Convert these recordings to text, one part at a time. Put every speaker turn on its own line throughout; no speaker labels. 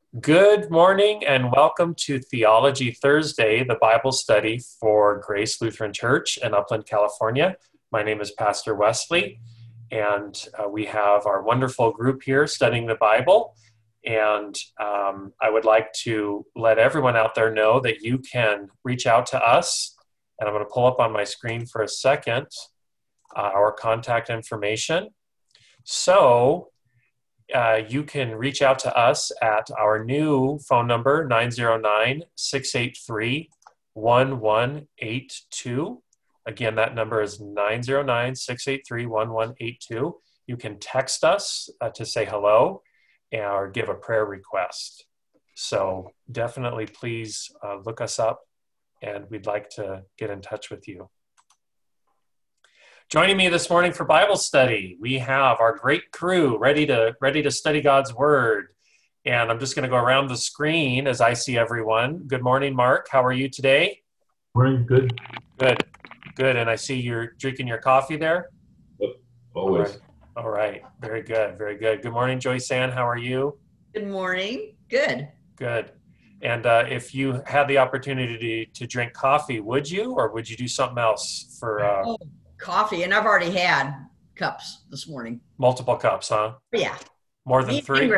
Good morning and welcome to Theology Thursday, the Bible study for Grace Lutheran Church in Upland, California. My name is Pastor Wesley, and we have our wonderful group here studying the Bible. And I would like to let everyone out there know that you can reach out to us, and I'm going to pull up on my screen for a second our contact information. So you can reach out to us at our new phone number, 909-683-1182. Again, that number is 909-683-1182. You can text us to say hello or give a prayer request. So definitely please look us up, and we'd like to get in touch with you. Joining me this morning for Bible study, we have our great crew ready to study God's Word. And I'm just going to go around the screen as I see everyone. Good morning, Mark. How are you today?
Morning, good.
Good. And I see you're drinking your coffee there?
Yep, always.
All right. Very good. Good morning, Joyce Ann. How are you?
Good morning. Good.
And if you had the opportunity to drink coffee, would you, or would you do something else for...
Coffee, and I've already had cups this morning.
Multiple cups, huh?
Yeah.
More than 3?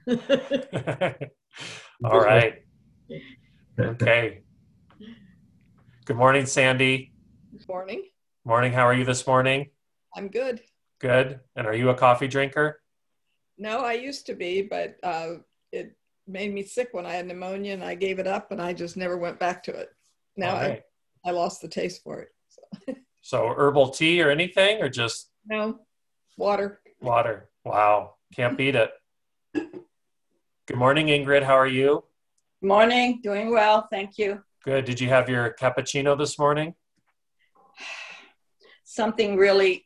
All right. Okay. Good morning, Sandy.
Good morning.
Morning. How are you this morning?
I'm good.
Good. And are you a coffee drinker?
No, I used to be, but it made me sick when I had pneumonia, and I gave it up, and I just never went back to it. Now
right.
I lost the taste for it.
So herbal tea or anything, or just?
No, water.
Water. Wow. Can't beat it. Good morning, Ingrid. How are you?
Morning. Doing well. Thank you.
Good. Did you have your cappuccino this morning?
Something really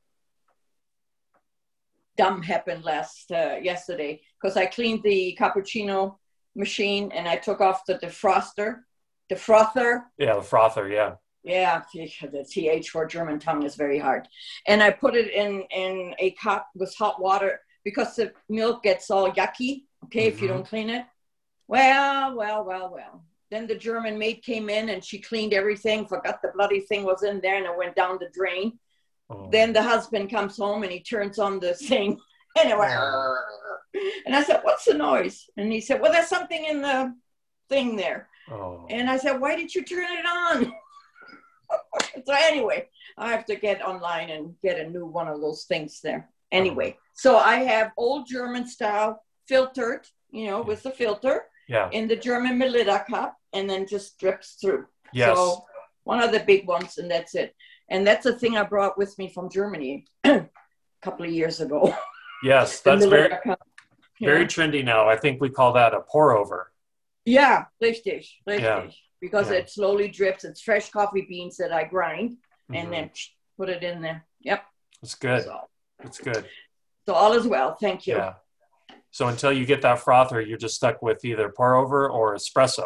dumb happened yesterday, because I cleaned the cappuccino machine and I took off the frother.
Yeah, the frother, yeah.
Yeah, the TH for German tongue is very hard. And I put it in a cup with hot water because the milk gets all yucky, if you don't clean it. Well. Then the German maid came in and she cleaned everything, forgot the bloody thing was in there, and it went down the drain. Oh. Then the husband comes home and he turns on the thing and it went, and I said, "What's the noise?" And he said, "Well, there's something in the thing there." Oh. And I said, "Why did you turn it on?" So anyway, I have to get online and get a new one of those things there. Anyway, so I have old German style filtered, with the filter in the German Melita cup, and then just drips through.
Yes.
So one of the big ones, and that's it. And that's a thing I brought with me from Germany a couple of years ago.
Yes, that's very trendy now. I think we call that a pour over.
Yeah, richtig.
Yeah.
Because it slowly drips. It's fresh coffee beans that I grind and then put it in there. Yep.
That's good. That's good.
So all is well. Thank you.
Yeah. So until you get that frother, you're just stuck with either pour over or espresso.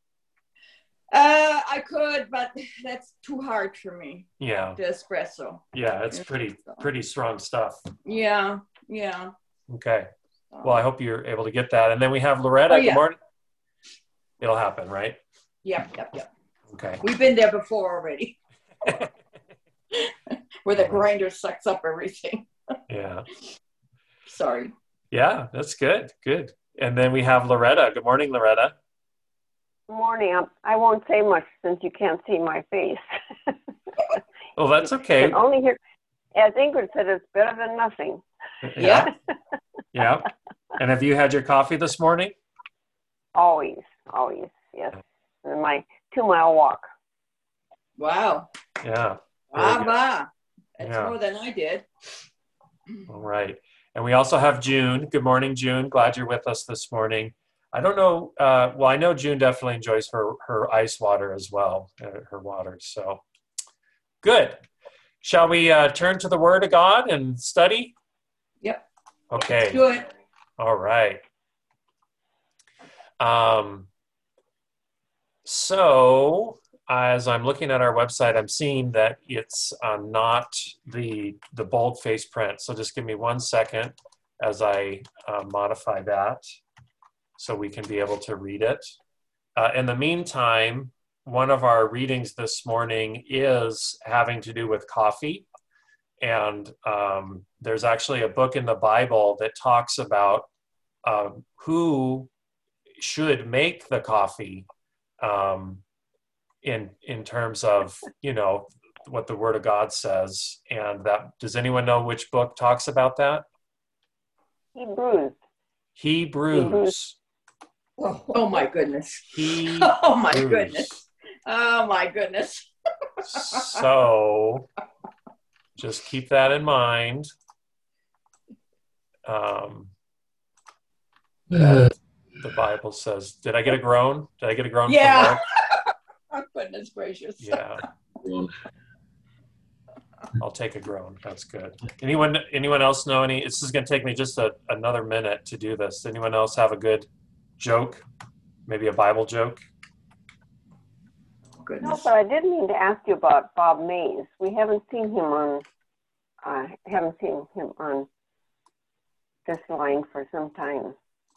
I could, but that's too hard for me.
Yeah.
The espresso.
Yeah, it's pretty strong stuff.
Yeah.
Okay. Well, I hope you're able to get that. And then we have Loretta.
Yeah.
Good morning. It'll happen, right?
Yep.
Okay.
We've been there before already. Where the grinder sucks up everything.
Yeah.
Sorry.
Yeah, that's good. Good. And then we have Loretta. Good morning, Loretta.
Good morning. I won't say much since you can't see my face.
Well, that's okay.
I can only hear, as Ingrid said, it's better than nothing.
Yeah. Yeah. And have you had your coffee this morning?
Always, yes. And my 2-mile walk.
Wow.
Yeah.
That's more than I did.
All right. And we also have June. Good morning, June. Glad you're with us this morning. I don't know. I know June definitely enjoys her ice water as well, her water. So good. Shall we turn to the Word of God and study?
Yep.
Okay.
Let's do it.
All right. So as I'm looking at our website, I'm seeing that it's not the boldface print. So just give me 1 second as I modify that. so we can be able to read it. In the meantime, one of our readings this morning is having to do with coffee. And there's actually a book in the Bible that talks about who should make the coffee in terms of, what the Word of God says. And does anyone know which book talks about that? Hebrews.
Oh my goodness.
Hebrews.
Oh my goodness. Oh my goodness.
So just keep that in mind. The Bible says, did I get a groan? Did I get a groan?
Yeah.
From
Oh, goodness gracious.
Yeah. I'll take a groan. That's good. Anyone else know any? This is going to take me just another minute to do this. Anyone else have a good joke? Maybe a Bible joke?
No,
Goodness.
but I did mean to ask you about Bob Mays. We haven't seen him on. I haven't seen him on this line for some time.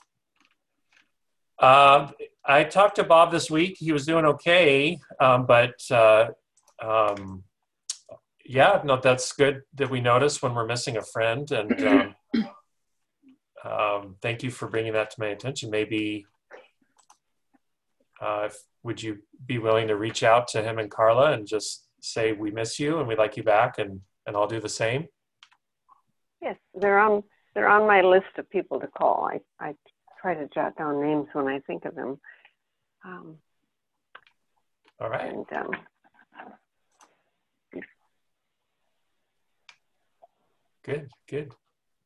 I talked to Bob this week. He was doing okay, yeah, no, that's good that we notice when we're missing a friend. And thank you for bringing that to my attention. Maybe would you be willing to reach out to him and Carla and just say we miss you and we'd like you back, and I'll do the same?
Yes, they're on my list of people to call. I try to jot down names when I think of them.
All right.
And
Good.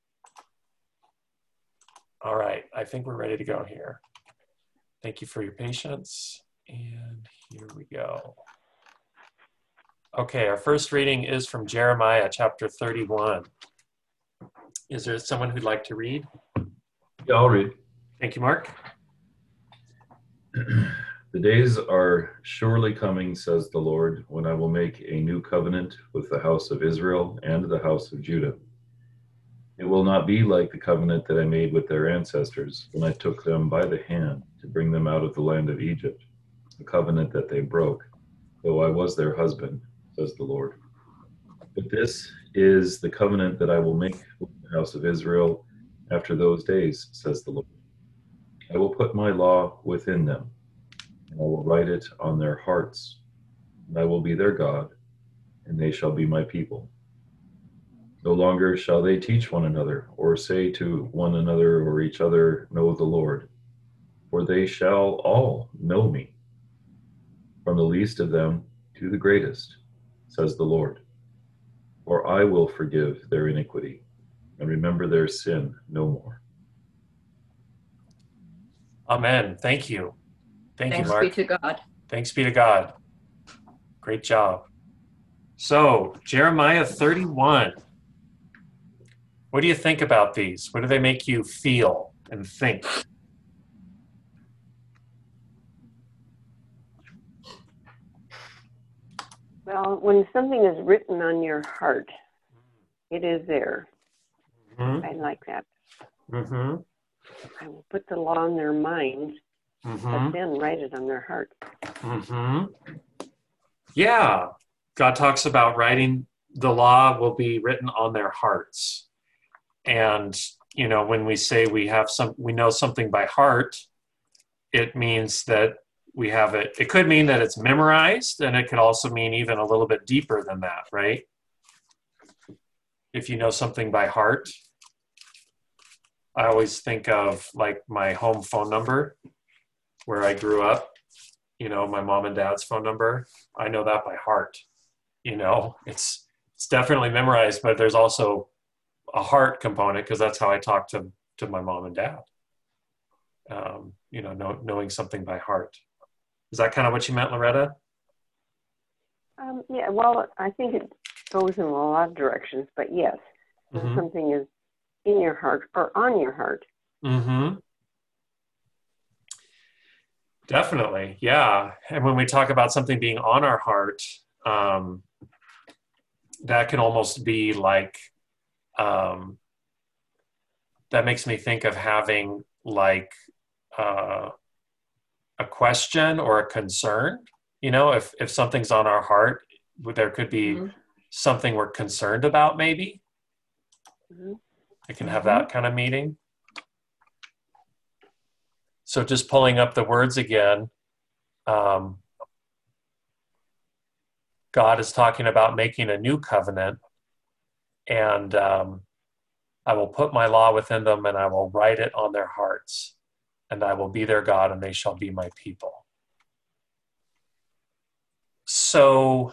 All right, I think we're ready to go here. Thank you for your patience. And here we go. Okay, our first reading is from Jeremiah chapter 31. Is there someone who'd like to read?
Yeah, I'll read.
Thank you, Mark.
The days are surely coming, says the Lord, when I will make a new covenant with the house of Israel and the house of Judah. It will not be like the covenant that I made with their ancestors when I took them by the hand to bring them out of the land of Egypt, the covenant that they broke, though I was their husband, says the Lord. But this is the covenant that I will make with the house of Israel after those days, says the Lord. I will put my law within them, and I will write it on their hearts, and I will be their God, and they shall be my people. No longer shall they teach one another, or say to one another or each other, know the Lord, for they shall all know me, from the least of them to the greatest, says the Lord. For I will forgive their iniquity, and remember their sin no more.
Amen. Thank you. Thank you,
Thanks
Mark.
be to God.
Thanks be to God. Great job. So, Jeremiah 31. What do you think about these? What do they make you feel and think?
well, when something is written on your heart, it is there.
Mm-hmm.
I like that.
Mm-hmm.
I will put the law in their mind,
Mm-hmm.
but then write it on their heart.
Mm-hmm. Yeah. God talks about writing the law will be written on their hearts. And, when we say we know something by heart, it means that we have it. It could mean that it's memorized, and it could also mean even a little bit deeper than that, right? If you know something by heart, I always think of like my home phone number where I grew up, my mom and dad's phone number. I know that by heart. It's definitely memorized, but there's also a heart component because that's how I talk to my mom and dad. Knowing something by heart. Is that kind of what you meant, Loretta?
Yeah, well, I think it goes in a lot of directions, but yes, when
Mm-hmm.
something is in your heart or on your heart.
Mm-hmm. Definitely, yeah. And when we talk about something being on our heart, that can almost be like, that makes me think of having like a question or a concern. If something's on our heart, there could be something we're concerned about, maybe. We can have that kind of meeting. So just pulling up the words again, God is talking about making a new covenant, and I will put my law within them, and I will write it on their hearts, and I will be their God, and they shall be my people. So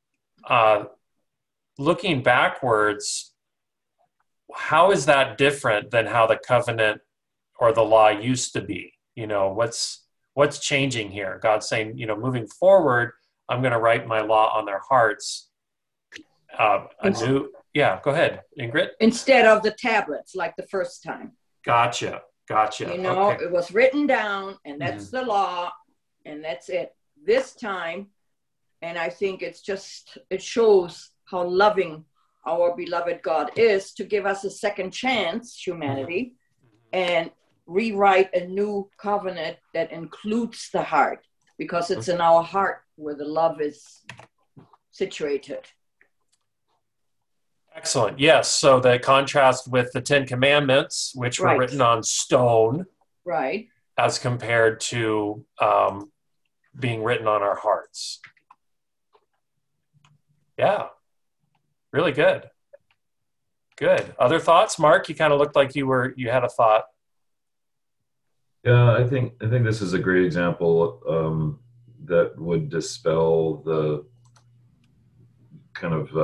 looking backwards, how is that different than how the covenant or the law used to be? What's changing here? God's saying, moving forward, I'm going to write my law on their hearts. Yeah, go ahead, Ingrid.
Instead of the tablets, like the first time.
Gotcha. Okay.
It was written down, and that's the law, and that's it. This time, and I think it shows how loving our beloved God is to give us a second chance, humanity, and rewrite a new covenant that includes the heart, because it's in our heart where the love is situated.
Excellent. Yes. So the contrast with the 10 Commandments, which were written on stone,
right,
as compared to being written on our hearts. Yeah. Really good. Good. Other thoughts, Mark? You kind of looked like you had a thought.
Yeah, I think this is a great example that would dispel the kind of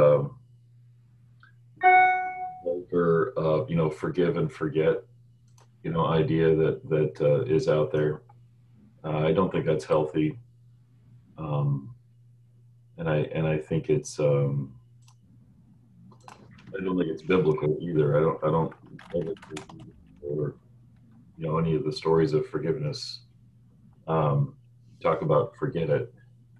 vulgar, forgive and forget, idea that is out there. I don't think that's healthy, and I think it's. I don't think it's biblical either. I don't or any of the stories of forgiveness talk about forget it,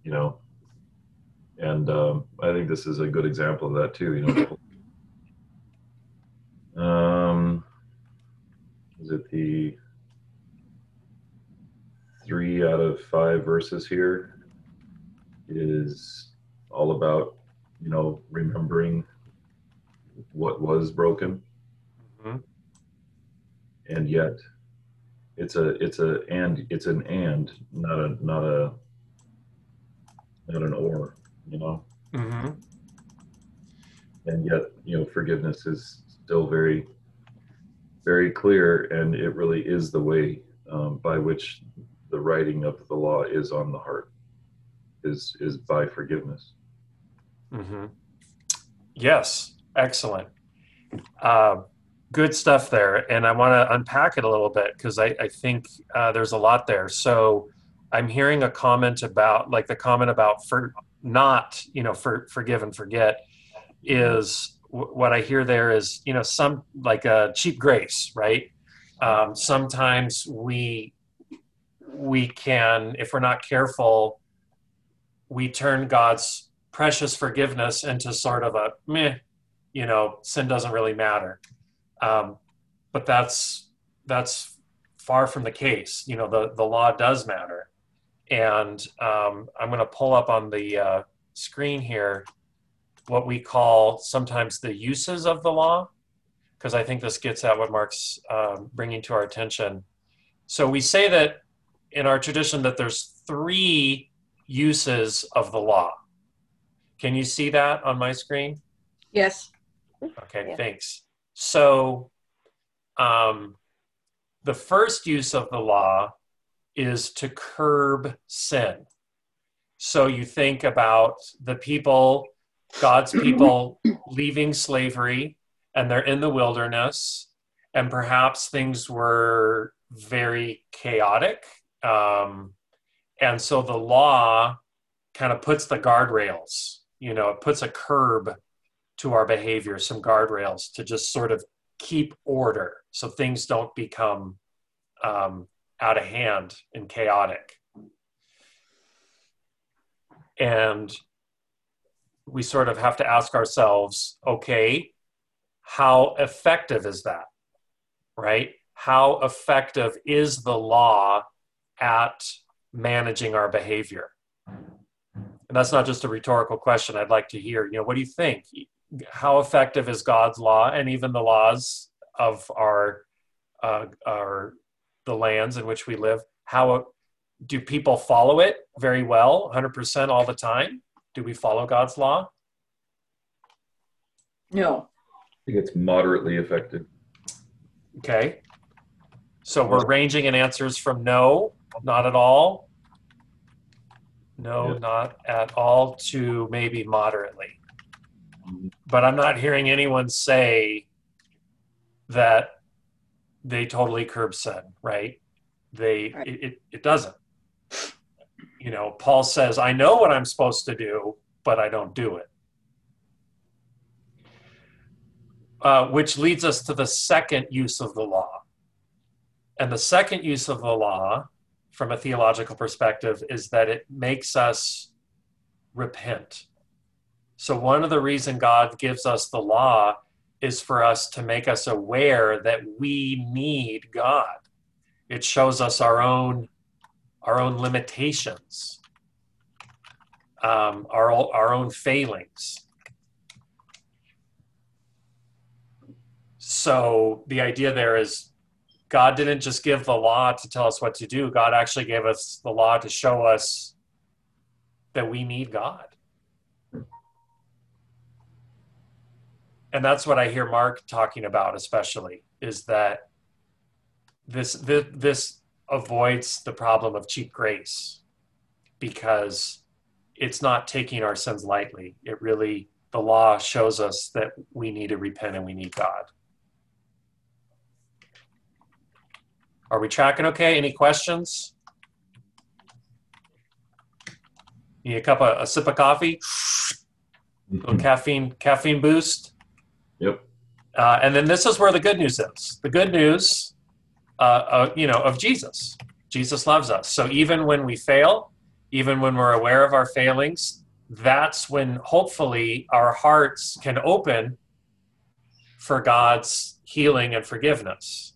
and I think this is a good example of that too. Is it the 3 out of 5 verses here is all about remembering what was broken, and yet it's an and, not an or, and yet forgiveness is still very, very clear, and it really is the way by which the writing of the law is on the heart, is by forgiveness.
Yes. Excellent. Good stuff there. And I want to unpack it a little bit, because I think there's a lot there. So I'm hearing a comment about, like the comment about forgive and forget is what I hear there is, some like a cheap grace, right? Sometimes we can, if we're not careful, we turn God's precious forgiveness into sort of a meh, sin doesn't really matter. But that's far from the case. The law does matter. And I'm going to pull up on the screen here what we call sometimes the uses of the law, because I think this gets at what Mark's bringing to our attention. So we say that in our tradition that there's 3 uses of the law. Can you see that on my screen?
Yes.
Okay, thanks. So the first use of the law is to curb sin. So you think about the people, God's people leaving slavery, and they're in the wilderness, and perhaps things were very chaotic. And so the law kind of puts the guardrails, it puts a curb to our behavior, some guardrails to just sort of keep order so things don't become out of hand and chaotic. And we sort of have to ask ourselves, okay, how effective is that, right? how effective is the law at managing our behavior? And that's not just a rhetorical question. I'd like to hear, what do you think? How effective is God's law and even the laws of the lands in which we live? How do people follow it very well, 100% all the time? Do we follow God's law?
No.
I think it's moderately effective.
Okay. So we're ranging in answers from no, not at all, no,
Yeah.
not at all, to maybe moderately. But I'm not hearing anyone say that they totally curb sin, right? It doesn't. Paul says, I know what I'm supposed to do, but I don't do it. Which leads us to the second use of the law. And the second use of the law, from a theological perspective, is that it makes us repent. So one of the reasons God gives us the law is for us to make us aware that we need God. It shows us our own limitations, our own failings. So the idea there is God didn't just give the law to tell us what to do. God actually gave us the law to show us that we need God. And that's what I hear Mark talking about, especially, is that this avoids the problem of cheap grace, because it's not taking our sins lightly. The law shows us that we need to repent and we need God. Are we tracking okay? Any questions? Need a sip of coffee? A little caffeine boost?
Yep.
And then this is where the good news is. The good news, of Jesus. Jesus loves us. So even when we fail, even when we're aware of our failings, that's when hopefully our hearts can open for God's healing and forgiveness.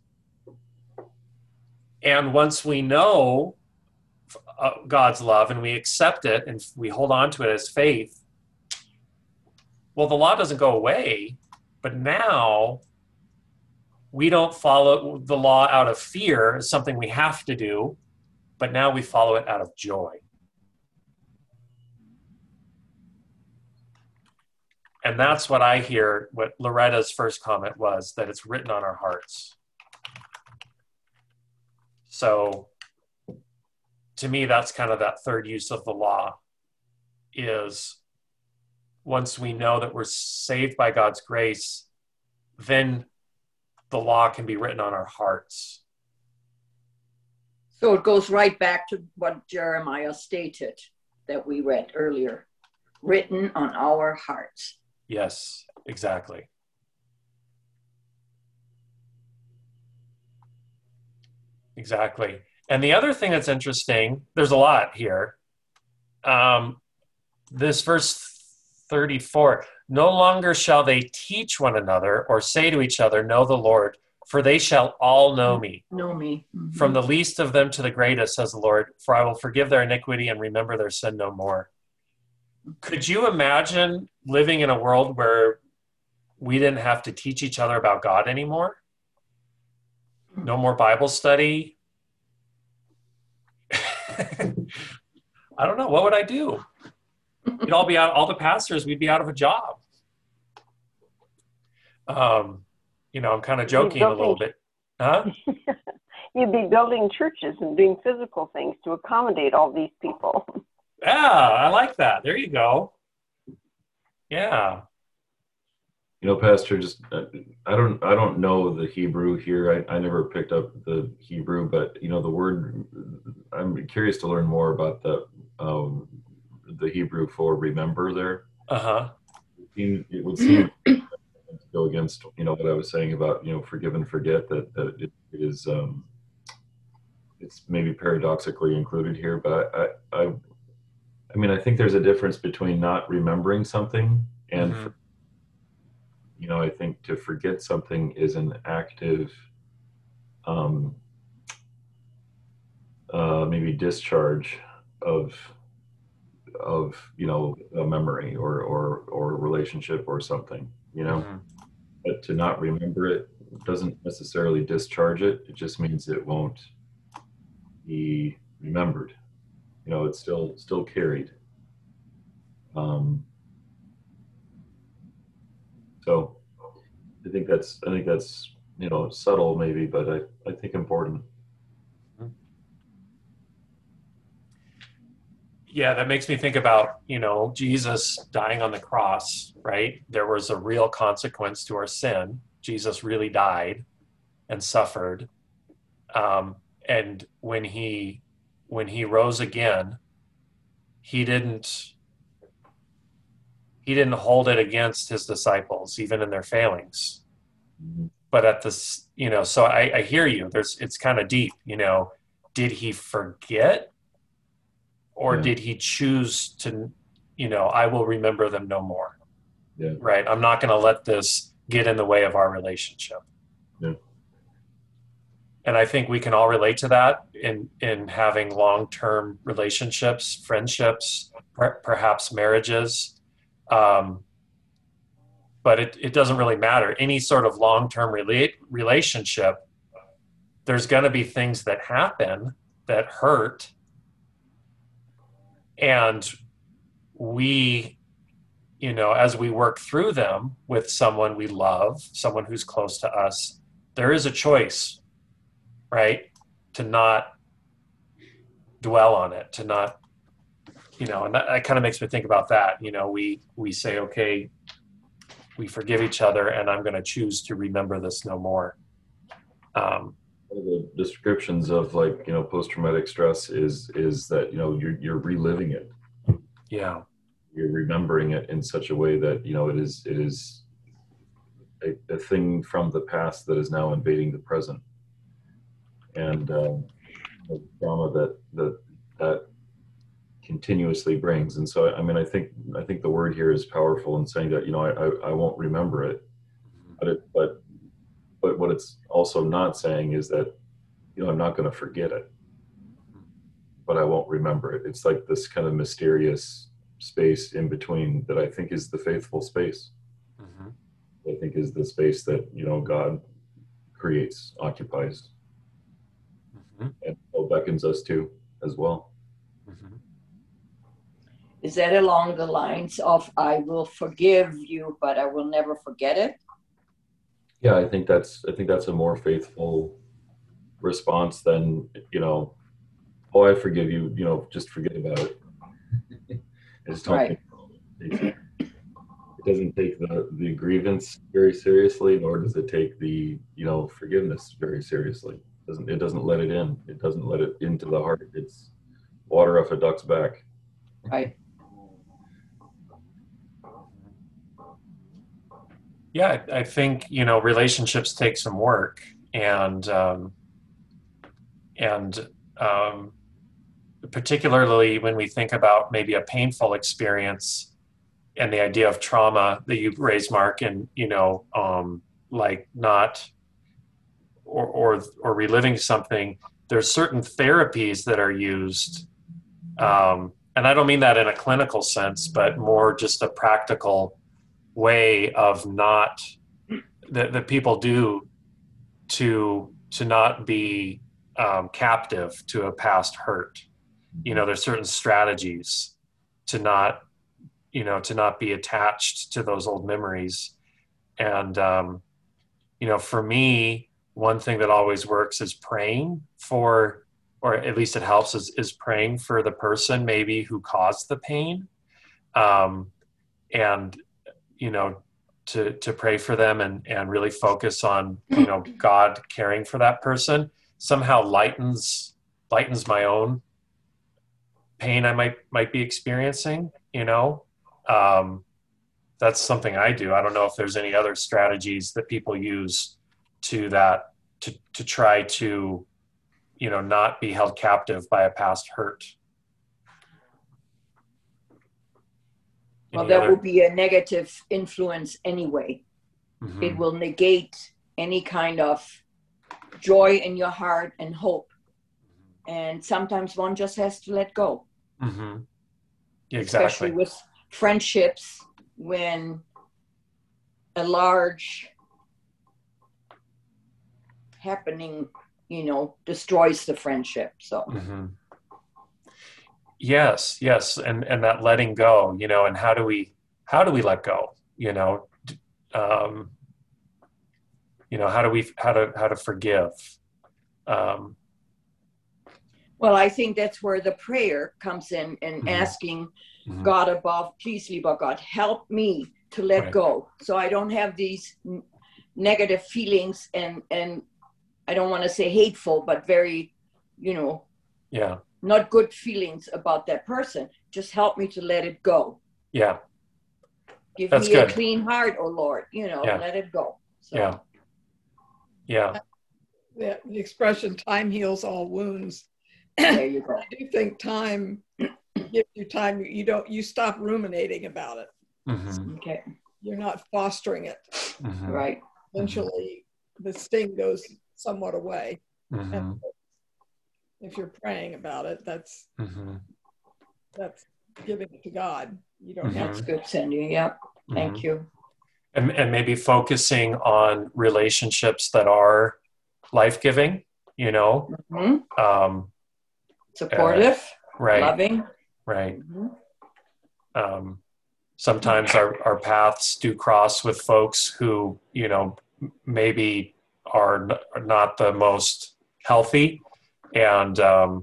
And once we know God's love and we accept it and we hold on to it as faith, well, the law doesn't go away, but now we don't follow the law out of fear, it's something we have to do, but now we follow it out of joy. And that's what I hear, what Loretta's first comment was, that it's written on our hearts. So to me, that's kind of that third use of the law, is once we know that we're saved by God's grace, then the law can be written on our hearts.
So it goes right back to what Jeremiah stated that we read earlier, written on our hearts.
Yes, exactly. Exactly. And the other thing that's interesting, there's a lot here. This verse 34, no longer shall they teach one another or say to each other, know the Lord, for they shall all know me.
Know me. Mm-hmm.
From the least of them to the greatest, says the Lord, for I will forgive their iniquity and remember their sin no more. Could you imagine living in a world where we didn't have to teach each other about God anymore? No more Bible study? I don't know. What would I do? We'd all be out. All the pastors, we'd be out of a job. I'm kind of joking a little bit. Huh?
You'd be building churches and doing physical things to accommodate all these people.
Yeah, I like that. There you go. Yeah.
Pastor, just I don't know the Hebrew here. I never picked up the Hebrew, but the word. I'm curious to learn more about the Hebrew for remember there. It would seem to go against what I was saying about forgive and forget, that it is it's maybe paradoxically included here, but I think there's a difference between not remembering something and I think to forget something is an active um, maybe discharge of a memory or a relationship or something,
Mm-hmm.
but to not remember it doesn't necessarily discharge it. It just means it won't be remembered. It's still carried. So I think that's subtle maybe, but I think important.
Yeah, that makes me think about, Jesus dying on the cross, right? There was a real consequence to our sin. Jesus really died and suffered. And when he rose again, he didn't hold it against his disciples, even in their failings.
Mhm.
But at this, so I hear you. It's kind of deep, did he forget? Or
Yeah.
did he choose to, I will remember them no more.
Yeah.
Right. I'm not going to let this get in the way of our relationship.
Yeah.
And I think we can all relate to that in having long-term relationships, friendships, perhaps marriages. But it doesn't really matter. Any sort of long-term relationship, there's going to be things that happen that hurt. And we, as we work through them with someone we love, someone who's close to us, there is a choice, right? To not dwell on it, to not, and that kind of makes me think about that. We say, okay, we forgive each other and I'm going to choose to remember this no more.
The descriptions of post-traumatic stress is that you're reliving it.
Yeah.
You're remembering it in such a way that it is a thing from the past that is now invading the present, and the trauma that continuously brings. And so I think the word here is powerful in saying that I won't remember it, but what it's also not saying is that I'm not going to forget it, but I won't remember it. It's like this kind of mysterious space in between that I think is the faithful space.
Mm-hmm.
I think is the space that God creates, occupies,
Mm-hmm.
and beckons us to as well.
Mm-hmm.
Is that along the lines of I will forgive you, but I will never forget it?
Yeah, I think that's a more faithful response than oh, I forgive you, just forget about it. I just don't
Right.
think it doesn't take the grievance very seriously, nor does it take the forgiveness very seriously. It doesn't let it in. It doesn't let it into the heart. It's water off a duck's back.
Right.
Yeah, I think relationships take some work, and particularly when we think about maybe a painful experience and the idea of trauma that you raised, Mark, and like not or reliving something. There's certain therapies that are used, and I don't mean that in a clinical sense, but more just a practical way of not that people do to not be captive to a past hurt. There's certain strategies to not be attached to those old memories. And for me, one thing that always works is praying for, or at least it helps, is praying for the person maybe who caused the pain, and to pray for them and really focus on God caring for that person somehow lightens my own pain I might be experiencing. That's something I do. I don't know if there's any other strategies that people use to try to not be held captive by a past hurt.
Well, that will be a negative influence anyway.
Mm-hmm.
It will negate any kind of joy in your heart and hope. And sometimes one just has to let go.
Mm-hmm. Exactly.
Especially with friendships, when a large happening, destroys the friendship. So
Mm-hmm. Yes, and that letting go, and how do we let go? How to forgive?
Well, I think that's where the prayer comes in, and asking God above, please, lieber God, help me to let go, so I don't have these negative feelings, and I don't want to say hateful, but very, not good feelings about that person. Just help me to let it go.
Yeah.
Give
That's
me
good.
a clean heart, oh Lord, let it go. So.
Yeah.
The expression "time heals all wounds."
There you go.
I do think time gives you time. You stop ruminating about it.
Mm-hmm.
Okay.
You're not fostering it.
Mm-hmm.
Right.
Eventually, the sting goes somewhat away.
Mm-hmm.
And if you're praying about it, that's giving it to God. You don't have
That's
to.
good, Cindy. Yeah. Thank you.
And maybe focusing on relationships that are life-giving,
Supportive,
right,
loving.
right. Sometimes our paths do cross with folks who, maybe are not the most healthy, and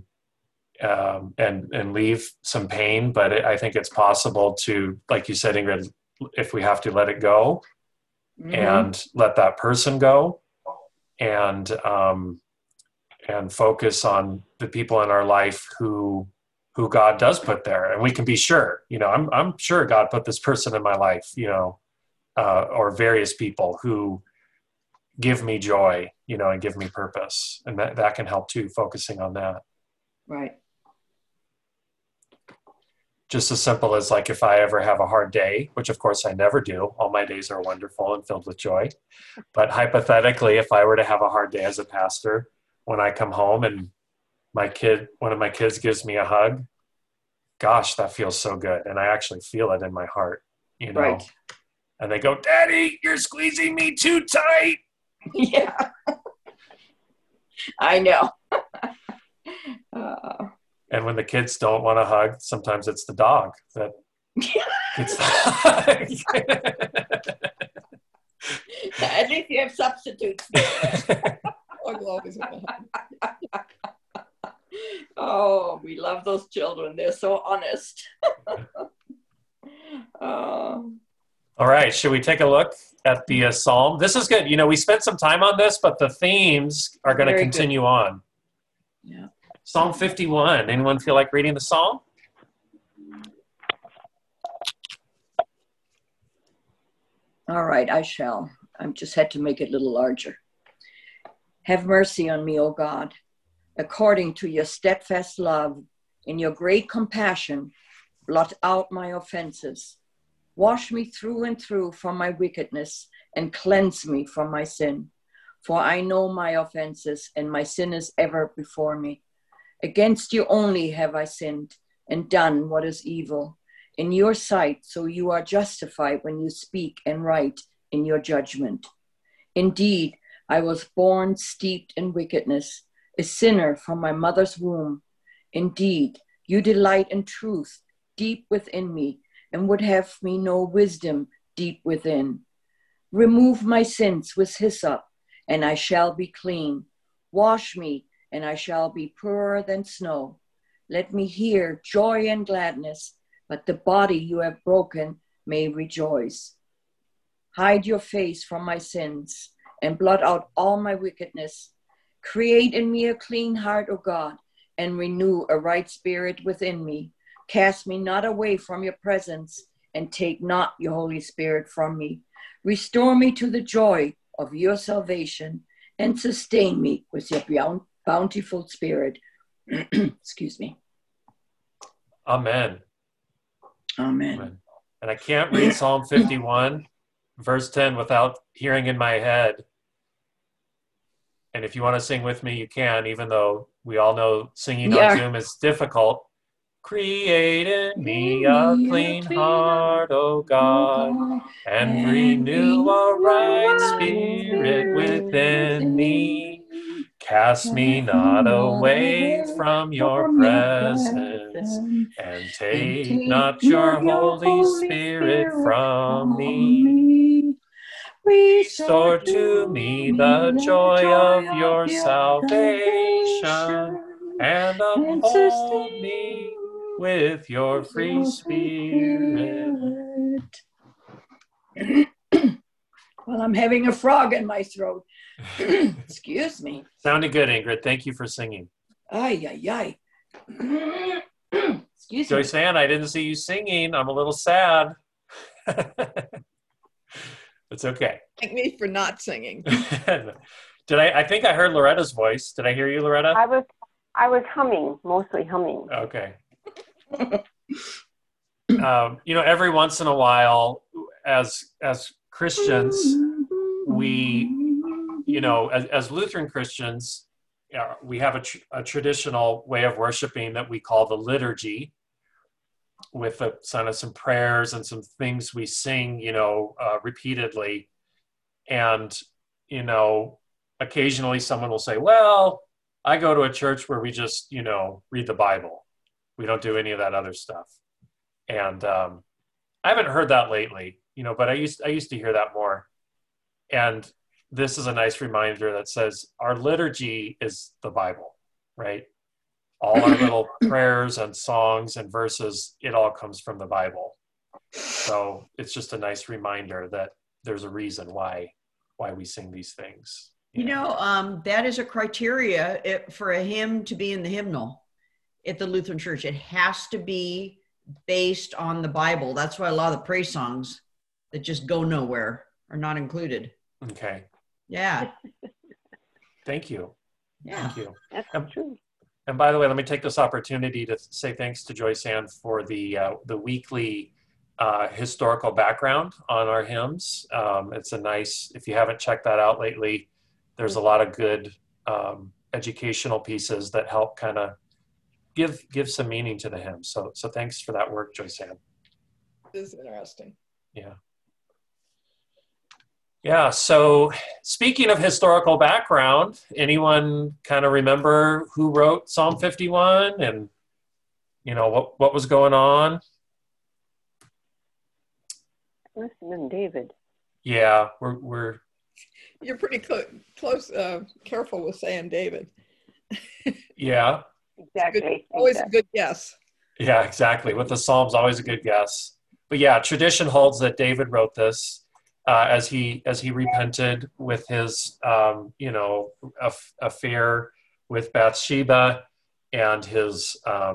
leave some pain. But I think it's possible to, like you said, Ingrid, if we have to let it go, and let that person go, and focus on the people in our life who God does put there, and we can be sure. I'm sure God put this person in my life, or various people who give me joy, and give me purpose, and that can help too. Focusing on that.
Right.
Just as simple as, like, if I ever have a hard day, which of course I never do, all my days are wonderful and filled with joy. But hypothetically, if I were to have a hard day as a pastor, when I come home and one of my kids gives me a hug, gosh, that feels so good. And I actually feel it in my heart,
Right.
And they go, "Daddy, you're squeezing me too tight."
Yeah. I know.
And when the kids don't want a hug, sometimes it's the dog that gets the hug.
At least you have substitutes. Oh, we love those children. They're so honest.
All right. Should we take a look at the Psalm? This is good. We spent some time on this, but the themes are going to continue on.
Yeah.
Psalm 51. Anyone feel like reading the Psalm?
All right, I shall. I just had to make it a little larger. Have mercy on me, O God, according to your steadfast love. In your great compassion, blot out my offenses. Wash me through and through from my wickedness and cleanse me from my sin. For I know my offenses, and my sin is ever before me. Against you only have I sinned and done what is evil in your sight, so you are justified when you speak and write in your judgment. Indeed, I was born steeped in wickedness, a sinner from my mother's womb. Indeed, you delight in truth deep within me, and would have me know wisdom deep within. Remove my sins with hyssop, and I shall be clean. Wash me, and I shall be purer than snow. Let me hear joy and gladness, but the body you have broken may rejoice. Hide your face from my sins, and blot out all my wickedness. Create in me a clean heart, O God, and renew a right spirit within me. Cast me not away from your presence, and take not your Holy Spirit from me. Restore me to the joy of your salvation, and sustain me with your bountiful spirit. Excuse me.
Amen.
Amen.
And I can't read Psalm 51, verse 10, without hearing in my head, And if you want to sing with me, you can, even though we all know singing
Yeah.
on Zoom is difficult. Create in me a clean heart, O God, and renew a right spirit within me. Cast me not away from your presence, and take not your Holy Spirit from me. Restore to me the joy of your salvation, and uphold me with your free spirit.
Well, I'm having a frog in my throat. Excuse me.
Sounded good, Ingrid. Thank you for singing.
Ay, ay, ay. Excuse me.
Joyce Ann, I didn't see you singing. I'm a little sad. It's okay.
Thank me for not singing.
I think I heard Loretta's voice. Did I hear you, Loretta?
I was humming, mostly humming.
Okay. Every once in a while, as Christians, we, as Lutheran Christians, we have a traditional way of worshiping that we call the liturgy, with some prayers and some things we sing, repeatedly. And, occasionally someone will say, well, I go to a church where we just, read the Bible. We don't do any of that other stuff. And I haven't heard that lately, but I used to hear that more. And this is a nice reminder that says our liturgy is the Bible, right? All our little prayers and songs and verses, it all comes from the Bible. So it's just a nice reminder that there's a reason why we sing these things.
That is a criteria for a hymn to be in the hymnal at the Lutheran Church. It has to be based on the Bible. That's why a lot of the praise songs that just go nowhere are not included.
Okay.
Yeah.
Thank you.
Yeah.
Thank you.
That's true.
And by the way, let me take this opportunity to say thanks to Joyce Ann for the weekly historical background on our hymns. It's if you haven't checked that out lately, there's a lot of good educational pieces that help kind of give some meaning to the hymn. So thanks for that work, Joyce Ann.
It is interesting.
Yeah. Yeah, so speaking of historical background, anyone kind of remember who wrote Psalm 51 and, what was going on?
It must have been David.
Yeah,
You're pretty close, careful with saying David.
Yeah.
Exactly.
Always a good guess.
Yeah, exactly. With the Psalms, always a good guess. But yeah, tradition holds that David wrote this. As he repented with his affair with Bathsheba and his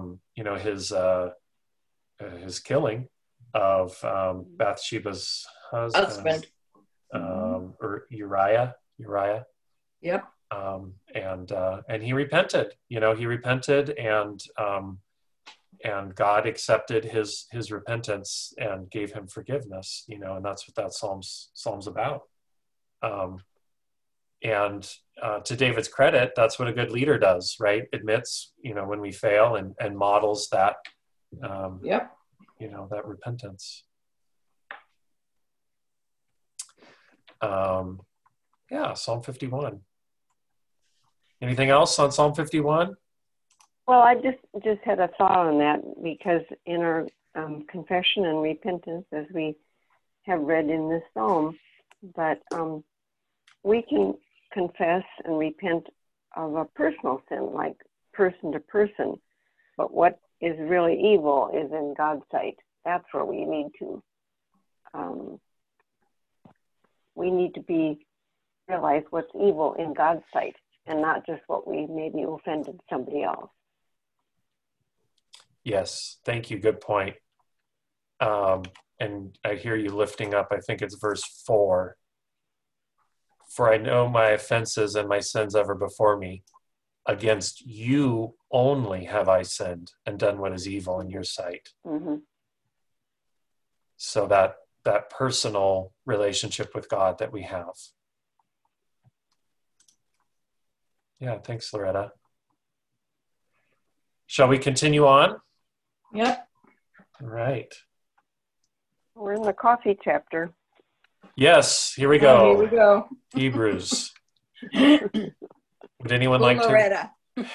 killing of Bathsheba's husband. Or Uriah.
Yep.
And he repented. He repented, and God accepted his repentance and gave him forgiveness, and that's what that Psalm's about. And to David's credit, that's what a good leader does, right? Admits, when we fail and models that,
Yep.
that repentance. Psalm 51. Anything else on Psalm 51?
Well, I just had a thought on that, because in our confession and repentance, as we have read in this psalm, but we can confess and repent of a personal sin, like person to person. But what is really evil is in God's sight. That's where we need to realize what's evil in God's sight, and not just what we maybe offended somebody else.
Yes, thank you. Good point. And I hear you lifting up, I think it's verse 4. For I know my offenses and my sins ever before me. Against you only have I sinned and done what is evil in your sight.
Mm-hmm.
So that personal relationship with God that we have. Yeah, thanks, Loretta. Shall we continue on?
Yep.
All right.
We're in the coffee chapter.
Yes, here we
Oh,
go.
here we go.
Hebrews. Would anyone like to?
Loretta.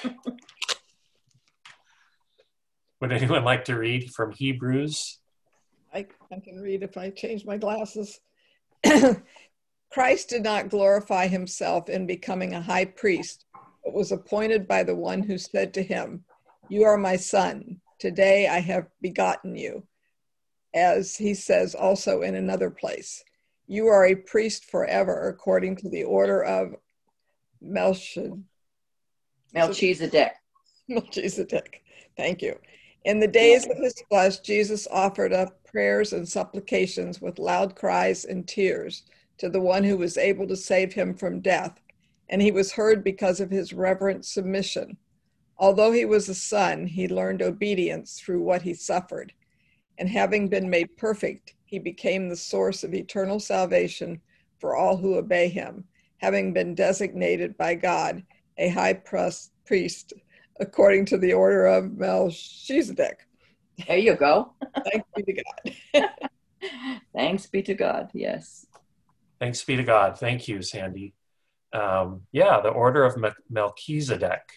Would anyone like to read from Hebrews?
I can read if I change my glasses. Christ did not glorify himself in becoming a high priest, but was appointed by the one who said to him, "You are my son. Today I have begotten you." As he says also in another place, "You are a priest forever according to the order of Melchizedek." Melchizedek. Thank you. In the days of his flesh, Jesus offered up prayers and supplications with loud cries and tears to the one who was able to save him from death, and he was heard because of his reverent submission. Although he was a son, he learned obedience through what he suffered, and having been made perfect, he became the source of eternal salvation for all who obey him, having been designated by God a high priest according to the order of Melchizedek.
There you go.
Thanks be to God.
Thanks be to God. Yes.
Thanks be to God. Thank you, Sandy. Yeah, the order of Melchizedek.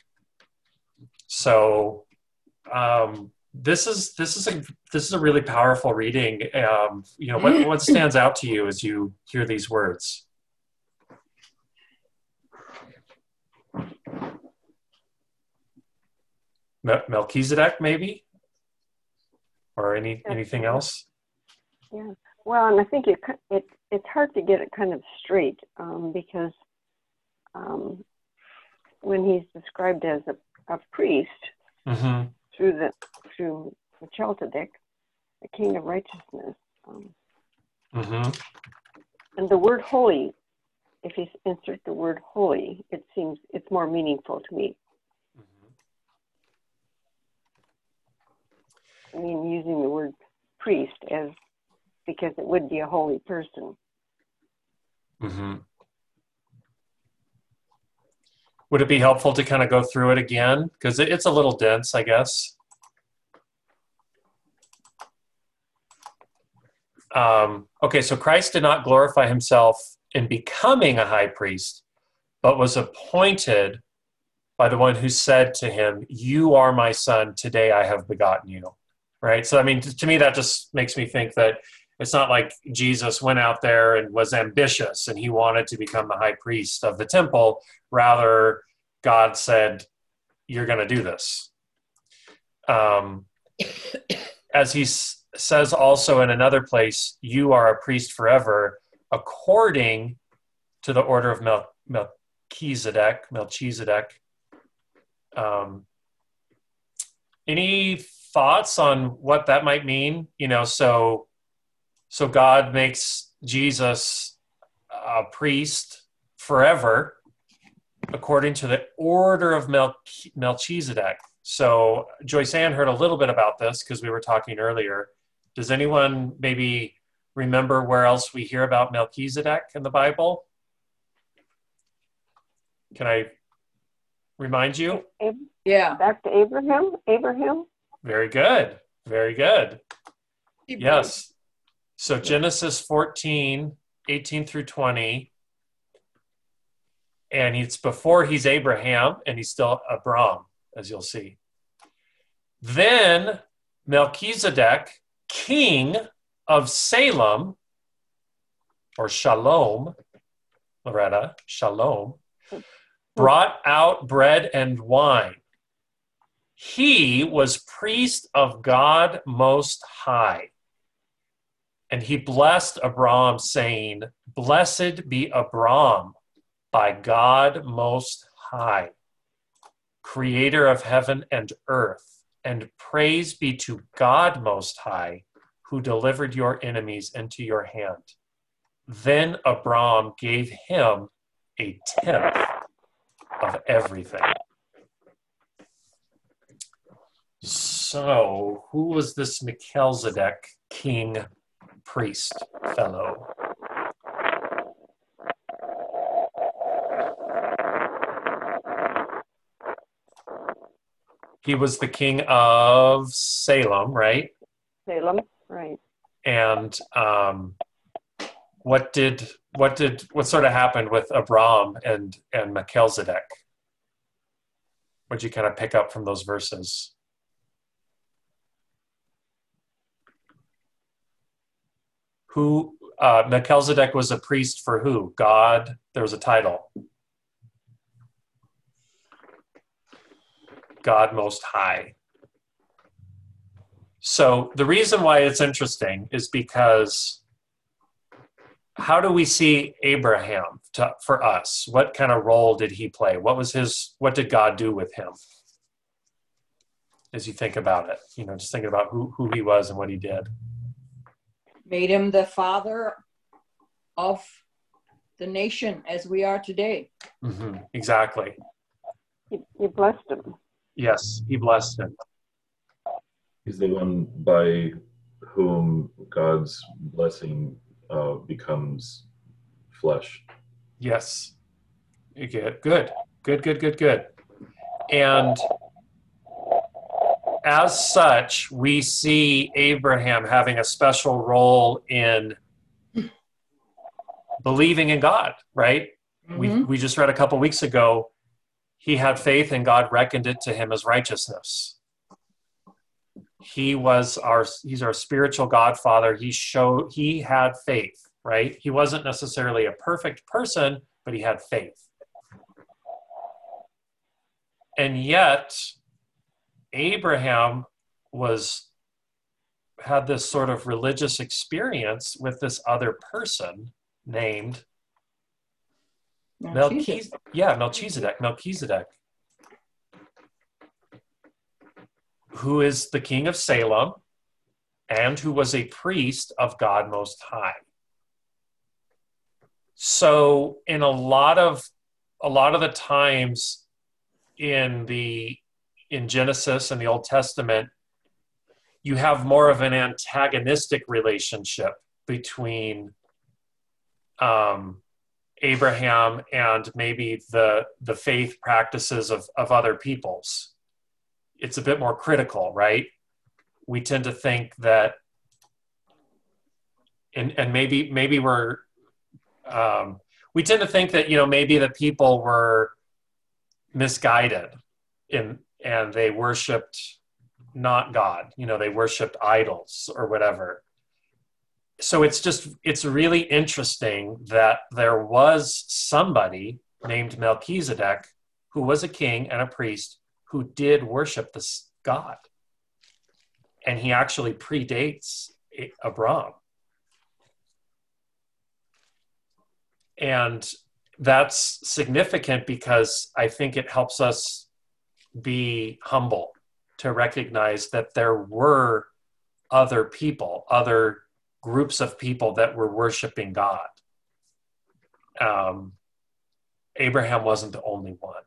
So this is a really powerful reading. What stands out to you as you hear these words? Melchizedek, maybe, or anything else?
Yeah. Well, and I think it's hard to get it kind of straight because when he's described as a priest
Mm-hmm.
through Melchizedek, the king of righteousness,
Mm-hmm.
and the word holy, if you insert the word holy, it seems it's more meaningful to me. I mean, using the word priest because it would be a holy person.
Mm-hmm. Would it be helpful to kind of go through it again? Because it's a little dense, I guess. Okay, so Christ did not glorify himself in becoming a high priest, but was appointed by the one who said to him, "You are my son, today I have begotten you." Right? So, I mean, to me, that just makes me think that it's not like Jesus went out there and was ambitious and he wanted to become the high priest of the temple. Rather, God said, "You're going to do this." As he says also in another place, "You are a priest forever, according to the order of Melchizedek." Any thoughts on what that might mean? So God makes Jesus a priest forever according to the order of Melchizedek. So Joyce Ann heard a little bit about this because we were talking earlier. Does anyone maybe remember where else we hear about Melchizedek in the Bible? Can I remind you?
Yeah.
Back to Abraham.
Very good. Very good.
Hebrews.
Yes. So Genesis 14, 18 through 20. And it's before he's Abraham, and he's still Abram, as you'll see. Then Melchizedek, king of Salem, or Shalom, Loretta, Shalom, brought out bread and wine. He was priest of God Most High. And he blessed Abram, saying, "Blessed be Abram by God Most High, creator of heaven and earth, and praise be to God Most High, who delivered your enemies into your hand." Then Abram gave him a tenth of everything. So, who was this Melchizedek king priest fellow? He was the king of Salem, right?
Salem, right.
And what sort of happened with Abram and Melchizedek? What did you kind of pick up from those verses? Who Melchizedek was a priest for who? God. There was a title. God Most High. So the reason why it's interesting is because how do we see Abraham for us? What kind of role did he play? What did God do with him? As you think about it, just thinking about who he was and what he did.
Made him the father of the nation as we are today.
Mm-hmm. Exactly.
He blessed him.
Yes, he blessed him.
He's the one by whom God's blessing becomes flesh.
Yes. Good. And as such, we see Abraham having a special role in believing in God, right?
Mm-hmm.
We just read a couple weeks ago, he had faith and God reckoned it to him as righteousness. He's our spiritual godfather. He had faith, right? He wasn't necessarily a perfect person, but he had faith. And yet, Abraham had this sort of religious experience with this other person named Melchizedek, who is the king of Salem and who was a priest of God Most High. So in a lot of the times in Genesis and the Old Testament, you have more of an antagonistic relationship between Abraham and maybe the faith practices of other peoples. It's a bit more critical, right? We tend to think that, and maybe we tend to think that maybe the people were misguided and they worshipped not God. They worshipped idols or whatever. So it's really interesting that there was somebody named Melchizedek who was a king and a priest who did worship this God. And he actually predates Abram. And that's significant because I think it helps us be humble to recognize that there were other people, other groups of people that were worshiping God. Abraham wasn't the only one.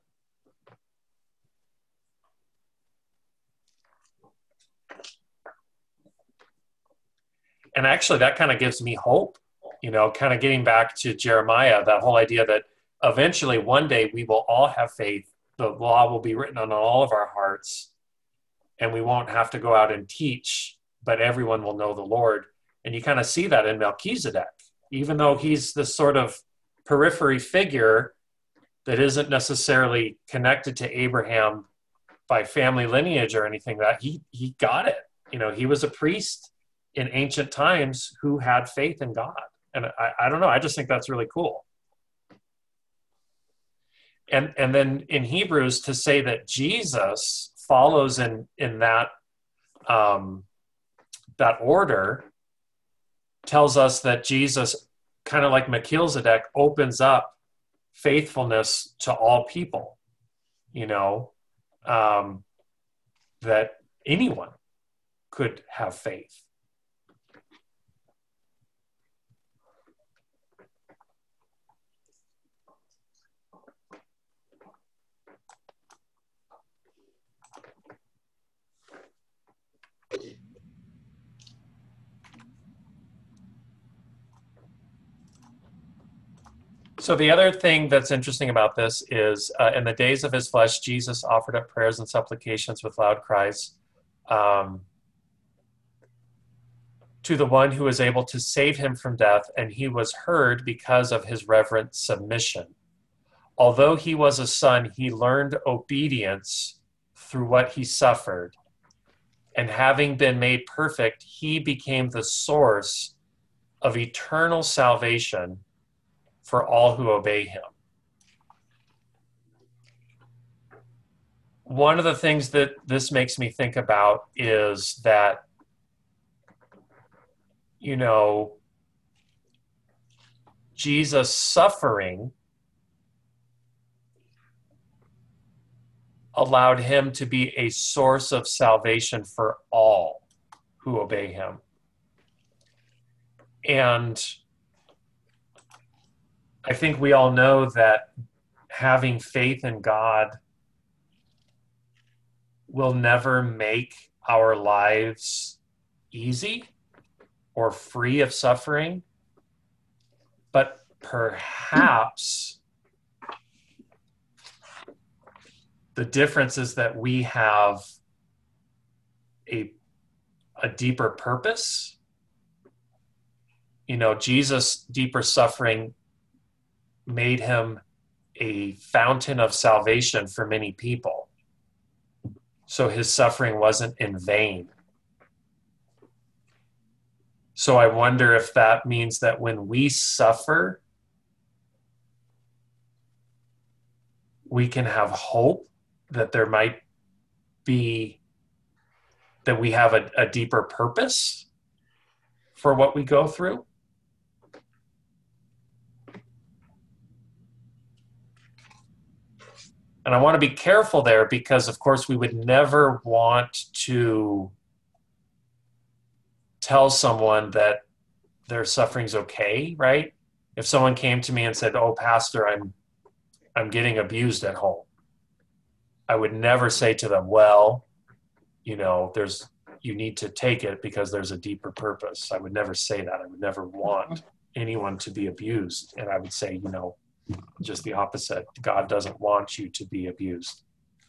And actually, that kind of gives me hope, kind of getting back to Jeremiah, that whole idea that eventually one day we will all have faith. The law will be written on all of our hearts, and we won't have to go out and teach, but everyone will know the Lord. And you kind of see that in Melchizedek, even though he's this sort of periphery figure that isn't necessarily connected to Abraham by family lineage or anything, that he got it. He was a priest in ancient times who had faith in God. And I don't know, I just think that's really cool. And then in Hebrews, to say that Jesus follows in that that order tells us that Jesus, kind of like Melchizedek, opens up faithfulness to all people, that anyone could have faith. So the other thing that's interesting about this is in the days of his flesh, Jesus offered up prayers and supplications with loud cries to the one who was able to save him from death, and he was heard because of his reverent submission. Although he was a son, he learned obedience through what he suffered. And having been made perfect, he became the source of eternal salvation for all who obey him. One of the things that this makes me think about is that, you know, Jesus' suffering allowed him to be a source of salvation for all who obey him. And I think we all know that having faith in God will never make our lives easy or free of suffering, but perhaps the difference is that we have a deeper purpose. You know, Jesus' deeper suffering made him a fountain of salvation for many people. So his suffering wasn't in vain. So I wonder if that means that when we suffer, we can have hope that there might be, that we have a deeper purpose for what we go through. And I want to be careful there because, of course, we would never want to tell someone that their suffering's okay, right? If someone came to me and said, "Oh, Pastor, I'm getting abused at home," I would never say to them, "Well, you know, you need to take it because there's a deeper purpose." I would never say that. I would never want anyone to be abused. And I would say, you know, just the opposite. God doesn't want you to be abused.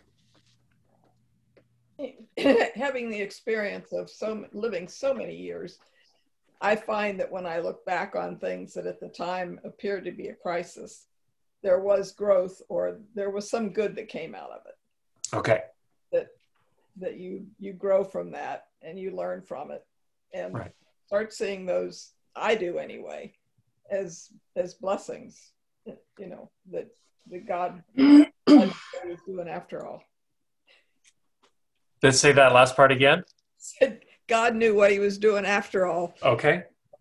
Having the experience of living so many years, I find that when I look back on things that at the time appeared to be a crisis, there was growth, or there was some good that came out of it.
Okay.
That you grow from that and you learn from it and start seeing those, I do anyway, as blessings, you know, that God is doing after all.
Let's say that last part again.
Said God knew what he was doing after all.
Okay.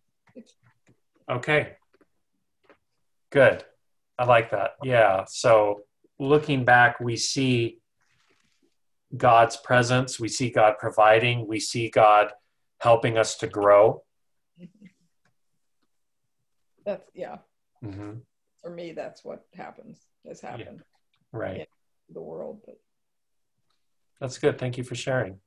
Okay. Good. I like that. Yeah. So looking back, we see God's presence. We see God providing. We see God helping us to grow.
That's, yeah.
Mm-hmm.
For me, that's what has happened.
Yeah. Right.
In the world. But
that's good. Thank you for sharing.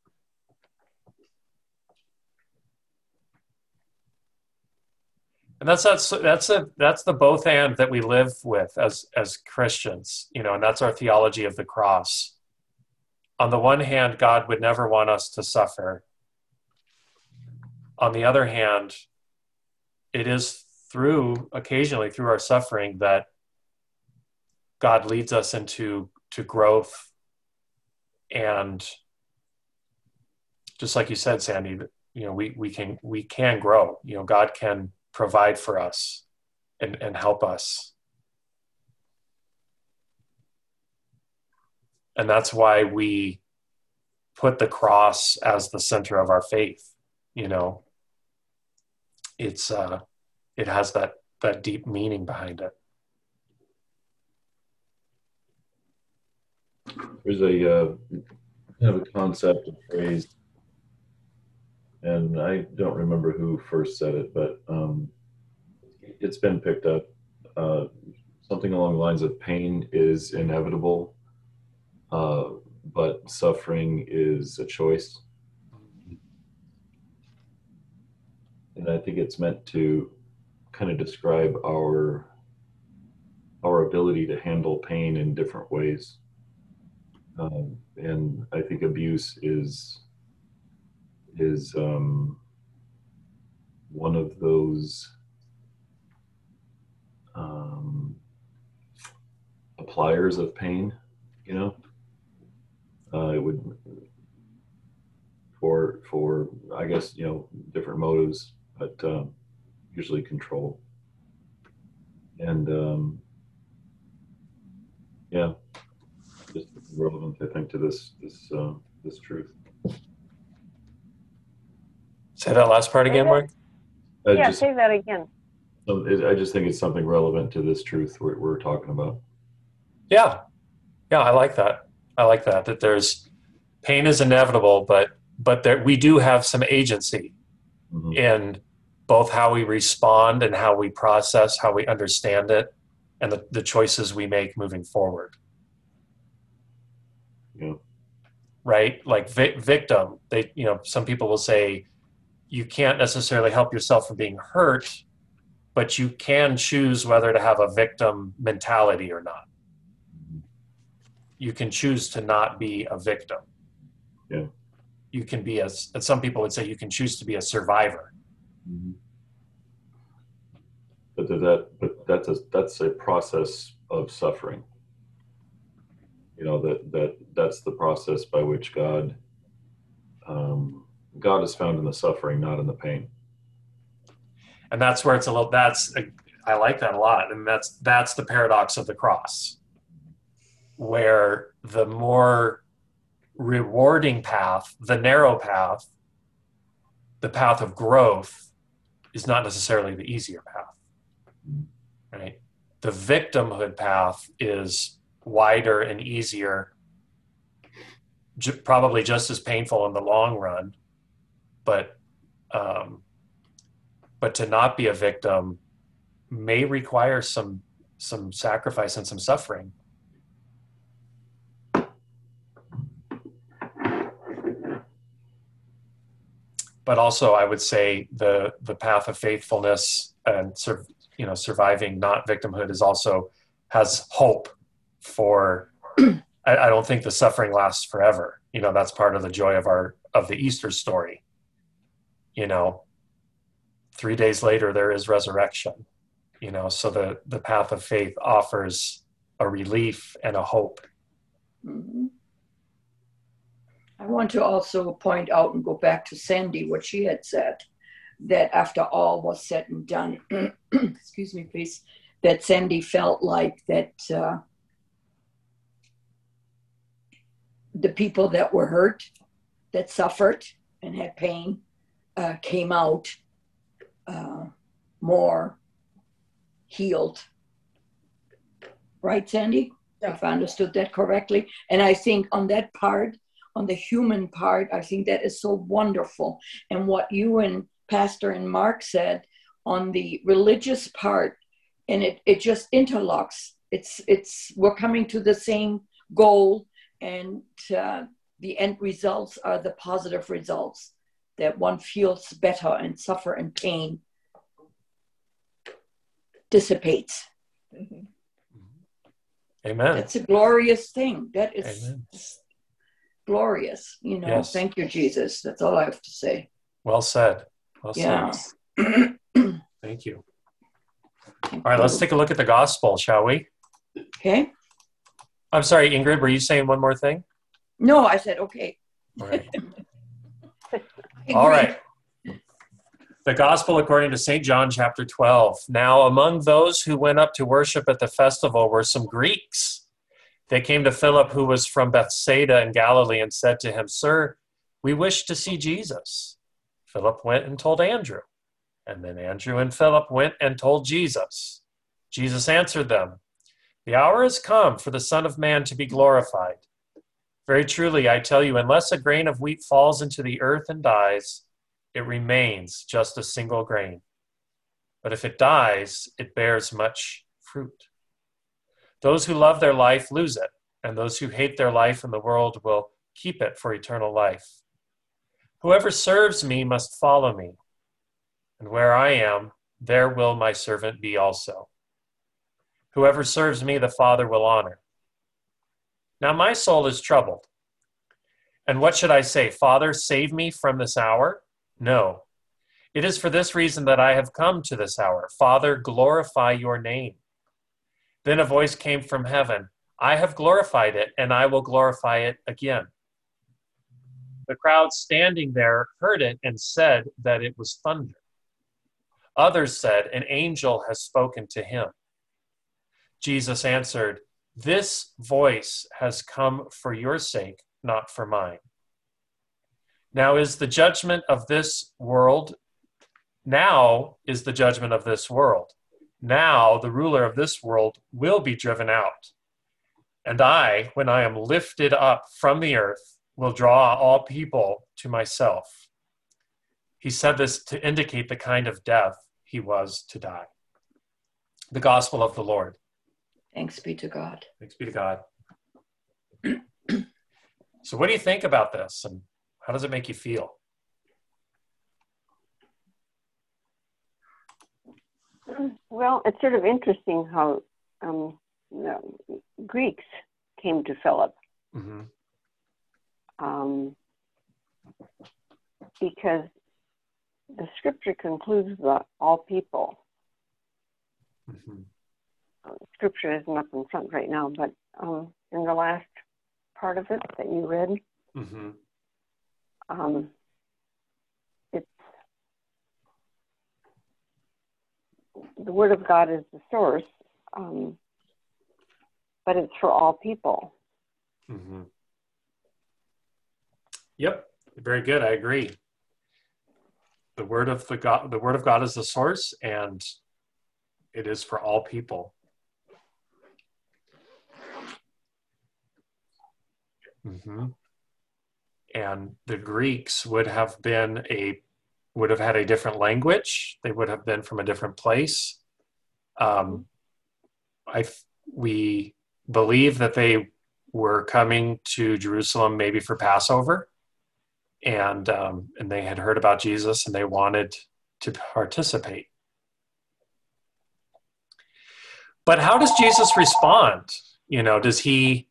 And that's the both and that we live with as Christians, you know, and that's our theology of the cross. On the one hand, God would never want us to suffer. On the other hand, it is occasionally through our suffering that God leads us into growth. And just like you said, Sandy, you know, we can grow. You know, God can provide for us and help us. And that's why we put the cross as the center of our faith. You know, it has that deep meaning behind it.
There's a kind of a concept, a phrase, and I don't remember who first said it, but it's been picked up. Something along the lines of pain is inevitable, but suffering is a choice. And I think it's meant to kind of describe our our ability to handle pain in different ways. And I think abuse is one of those appliers of pain, you know. It would, for I guess, you know, different motives, but usually control. And yeah, just relevant, I think, to this truth.
Say that last part again, Mark.
Yeah, say that again.
I just think it's something relevant to this truth we're talking about.
Yeah, I like that. That there's pain is inevitable, but there, we do have some agency in both how we respond and how we process, how we understand it, and the choices we make moving forward.
Yeah.
Right? Like victim, they, you know, some people will say you can't necessarily help yourself from being hurt, but you can choose whether to have a victim mentality or not. You can choose to not be a victim.
Yeah.
You can be some people would say you can choose to be a survivor.
Mm-hmm. But that's a process of suffering. You know, that's the process by which God is found in the suffering, not in the pain.
And that's where it's a little, I like that a lot. And that's the paradox of the cross, where the more rewarding path, the narrow path, the path of growth, is not necessarily the easier path, right? The victimhood path is wider and easier, probably just as painful in the long run, but to not be a victim may require some sacrifice and some suffering. But also, I would say the path of faithfulness and surviving not victimhood has hope for. I don't think the suffering lasts forever. You know, that's part of the joy of the Easter story. You know, 3 days later there is resurrection. You know, so the path of faith offers a relief and a hope.
Mm-hmm. I want to also point out and go back to Sandy, what she had said, that after all was said and done, excuse me, please, that Sandy felt like that the people that were hurt, that suffered and had pain, came out more healed. Right, Sandy? Yeah. If I understood that correctly. And I think on that part, on the human part, I think that is so wonderful. And what you and Pastor and Mark said on the religious part, and it just interlocks. We're coming to the same goal, and the end results are the positive results, that one feels better and suffer and pain dissipates.
Mm-hmm. Amen.
That's a glorious thing. That is
Amen.
Glorious, you know. Yes. Thank you, Jesus. That's all I have to say.
Well said. Well said. Thank you. All right, let's take a look at the gospel, shall we?
Okay.
I'm sorry, Ingrid, were you saying one more thing?
No, I said okay.
All right. All right. The gospel according to St. John chapter 12. Now, among those who went up to worship at the festival were some Greeks. They came to Philip, who was from Bethsaida in Galilee, and said to him, "Sir, we wish to see Jesus." Philip went and told Andrew. And then Andrew and Philip went and told Jesus. Jesus answered them, "The hour has come for the Son of Man to be glorified. Very truly, I tell you, unless a grain of wheat falls into the earth and dies, it remains just a single grain. But if it dies, it bears much fruit. Those who love their life lose it, and those who hate their life in the world will keep it for eternal life. Whoever serves me must follow me, and where I am, there will my servant be also. Whoever serves me, the Father will honor. Now my soul is troubled. And what should I say? Father, save me from this hour? No. It is for this reason that I have come to this hour. Father, glorify your name. Then a voice came from heaven. I have glorified it, and I will glorify it again. The crowd standing there heard it and said that it was thunder. Others said, an angel has spoken to him. Jesus answered, this voice has come for your sake, not for mine. Now is the judgment of this world. Now is the judgment of this world. Now the ruler of this world will be driven out. And I, when I am lifted up from the earth, will draw all people to myself. He said this to indicate the kind of death he was to die. The gospel of the Lord.
Thanks be to God.
Thanks be to God. So what do you think about this, and how does it make you feel?
Well, it's sort of interesting how the Greeks came to Philip.
Mm-hmm.
Because the scripture concludes that all people.
Mm-hmm.
Scripture isn't up in front right now, but in the last part of it that you read,
Mm-hmm.
It's the Word of God is the source, but it's for all people.
Mm-hmm. Yep, very good. I agree. The word of God is the source, and it is for all people. Mm-hmm. And the Greeks would have had a different language. They would have been from a different place. We believe that they were coming to Jerusalem maybe for Passover, and they had heard about Jesus and they wanted to participate. But how does Jesus respond? You know, does he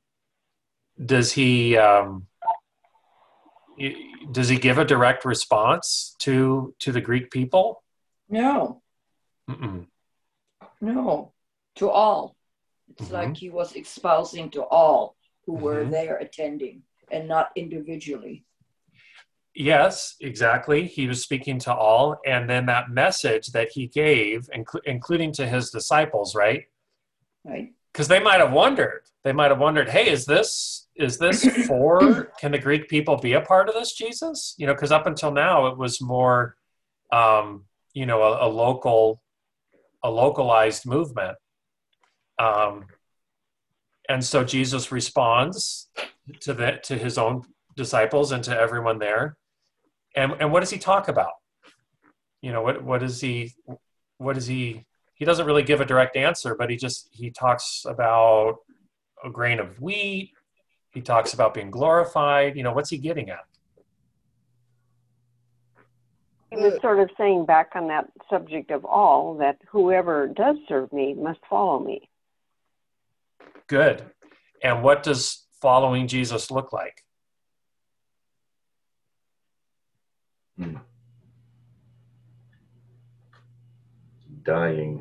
give a direct response to the Greek people?
No.
Mm-mm.
No. To all. It's
Mm-hmm.
like he was espousing to all who were
Mm-hmm.
there attending, and not individually.
Yes, exactly. He was speaking to all, and then that message that he gave, including to his disciples, right?
Right.
Because they might have wondered. Hey, is this for? Can the Greek people be a part of this, Jesus? You know, because up until now it was more, a localized movement. And so Jesus responds to his own disciples and to everyone there. And what does he talk about? You know, what is he? He doesn't really give a direct answer, but he talks about a grain of wheat. He talks about being glorified. You know, what's he getting at?
He was sort of saying back on that subject of all, that whoever does serve me must follow me.
Good. And what does following Jesus look like?
Dying.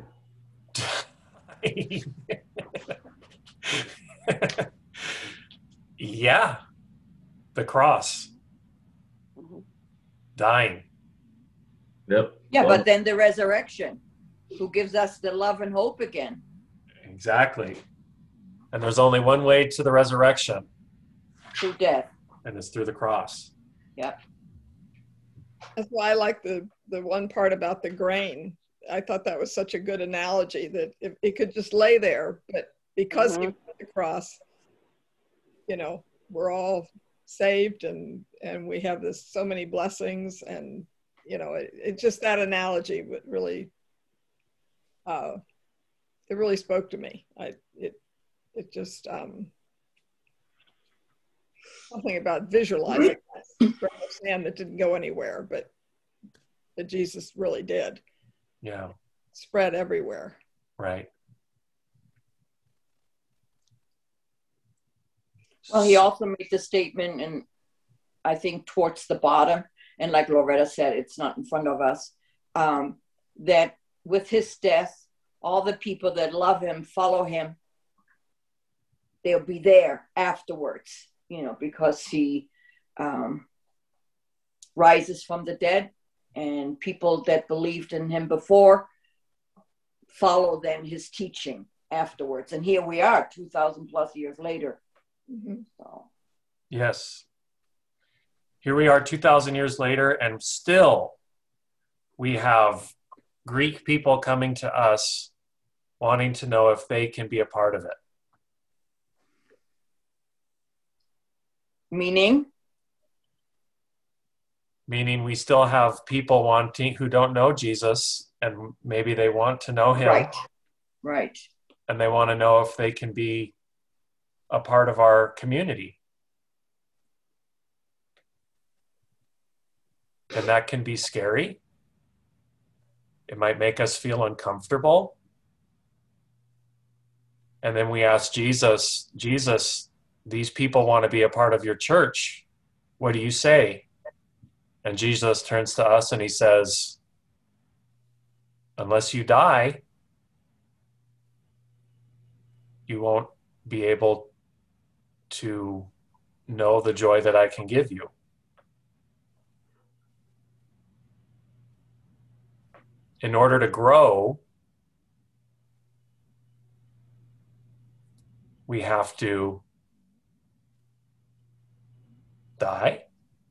Yeah. The cross.
Mm-hmm.
Dying.
Yep.
Yeah,
Well,
but then the resurrection, who gives us the love and hope again.
Exactly. And there's only one way to the resurrection,
Through death.
and it's through the cross.
Yep.
That's why I like the one part about the grain. I thought that was such a good analogy, that if it could just lay there, but because he went to the cross, you know, we're all saved and we have so many blessings, and you know, it just, that analogy would really, it really spoke to me. It just something about visualizing that grain of sand that didn't go anywhere, but that Jesus really did.
Yeah.
Spread everywhere.
Right.
Well, he also made the statement, and I think towards the bottom, and like Loretta said, it's not in front of us, that with his death, all the people that love him, follow him, they'll be there afterwards, because he rises from the dead, and people that believed in him before follow then his teaching afterwards. And here we are 2,000 plus years later. Mm-hmm. So.
Yes. Here we are 2,000 years later, and still we have Greek people coming to us wanting to know if they can be a part of it.
Meaning
we still have people who don't know Jesus, and maybe they want to know him.
Right.
And they want to know if they can be a part of our community. And that can be scary. It might make us feel uncomfortable. And then we ask Jesus, these people want to be a part of your church. What do you say? And Jesus turns to us and he says, unless you die, you won't be able to know the joy that I can give you. In order to grow, we have to die.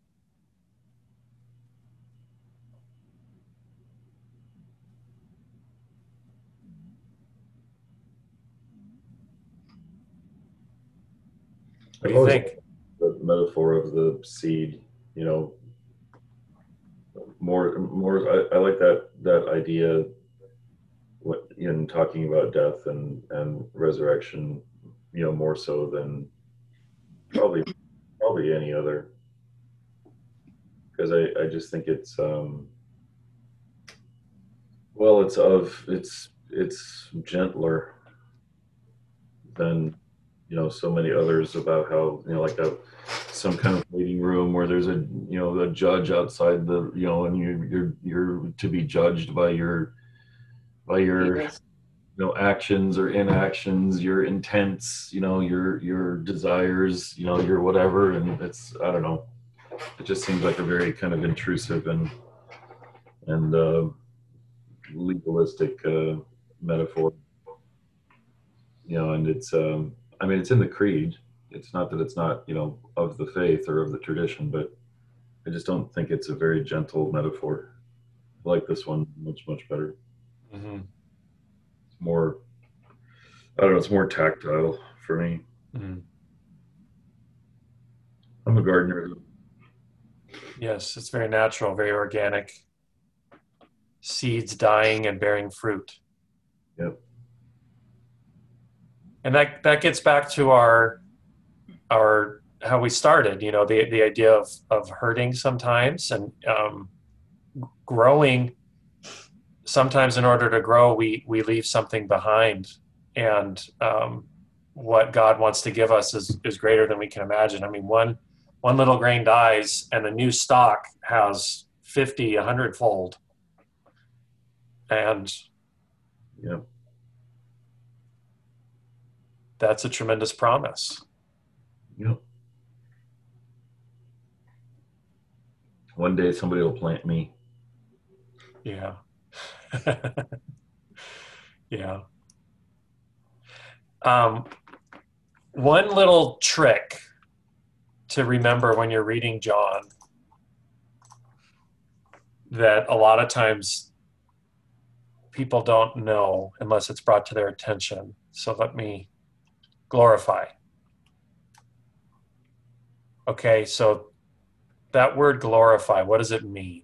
What do you think?
The metaphor of the seed, more. I like that idea. In talking about death and resurrection, more so than probably any other. Because I just think it's it's gentler than so many others, about how like some kind of waiting room where there's a judge outside the and you're to be judged by your
Yes.
Actions or inactions, your intents, your desires, your whatever. And it's, I don't know, it just seems like a very kind of intrusive and legalistic metaphor, and it's it's in the creed. It's not that it's not of the faith or of the tradition, but I just don't think it's a very gentle metaphor. I like this one much better.
Mm-hmm.
It's more, I don't know, it's more tactile for me.
Mm-hmm.
I'm a gardener.
Yes, it's very natural, very organic. Seeds dying and bearing fruit.
Yep.
And that gets back to our how we started, the idea of hurting sometimes and growing. Sometimes in order to grow, we leave something behind, and what God wants to give us is greater than we can imagine. I mean, one little grain dies and a new stalk has 50, 100-fold. And
yeah,
that's a tremendous promise.
Yep. One day somebody will plant me.
Yeah. Yeah. One little trick to remember when you're reading John that a lot of times people don't know unless it's brought to their attention. So let me glorify. Okay, so that word glorify, what does it mean?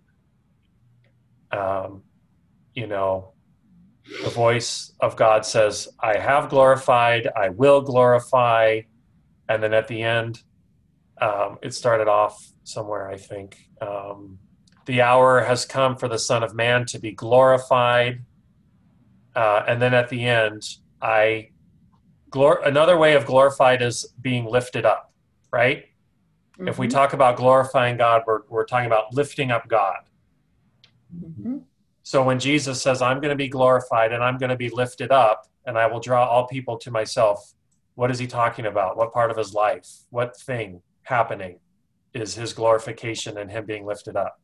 The voice of God says, I have glorified, I will glorify. And then at the end, it started off somewhere, I think. The hour has come for the Son of Man to be glorified. And then at the end, another way of glorified is being lifted up. right? If we
Mhm.
talk about glorifying God, we're talking about lifting up God.
Mhm.
So when Jesus says, I'm going to be glorified and I'm going to be lifted up and I will draw all people to myself, what is he talking about? What part of his life, what thing happening is his glorification and him being lifted up?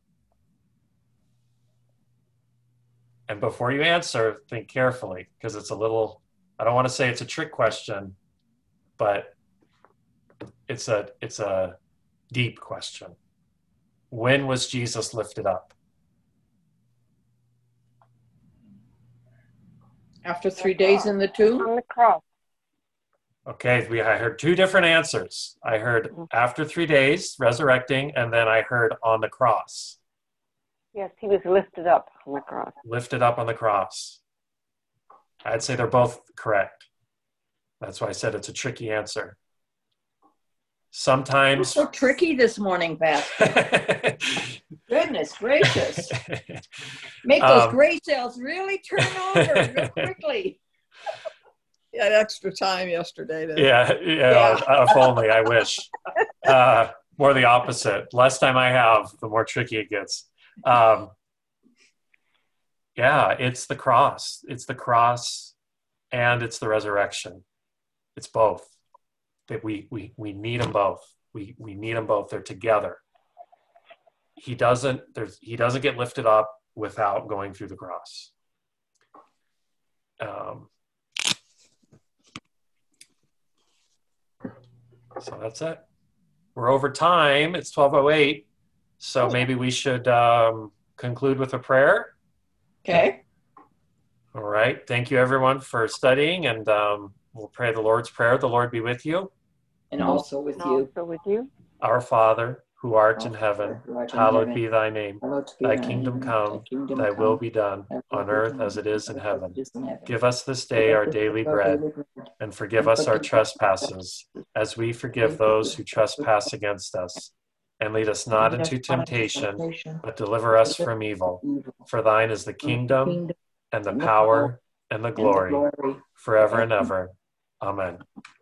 And before you answer, think carefully, because it's a little, I don't want to say it's a trick question, but it's a deep question. When was Jesus lifted up?
After 3 days in the tomb?
On the cross.
Okay, I heard two different answers. I heard after 3 days, resurrecting, and then I heard on the cross.
Yes, he was lifted up on the cross.
Lifted up on the cross. I'd say they're both correct. That's why I said it's a tricky answer. Sometimes.
So tricky this morning, Pastor. Goodness gracious. Make those gray cells really turn over real quickly.
You had extra time yesterday.
Yeah. If only, I wish. More the opposite. Less time I have, the more tricky it gets. It's the cross. It's the cross and it's the resurrection. It's both. That we need them both. We need them both. They're together. He doesn't get lifted up without going through the cross. So that's it. We're over time. It's 12:08. So maybe we should conclude with a prayer.
Okay.
All right. Thank you, everyone, for studying, and we'll pray the Lord's Prayer. The Lord be with you.
And also with you.
Also with you.
Our Father, who art in heaven, hallowed be thy name. Thy kingdom come, thy will be done, on earth as it is in heaven. Give us this day our daily bread, and forgive us our trespasses, as we forgive those who trespass against us. And lead us not into temptation, but deliver us from evil. For thine is the kingdom, and the power, and the glory, forever and ever. Amen.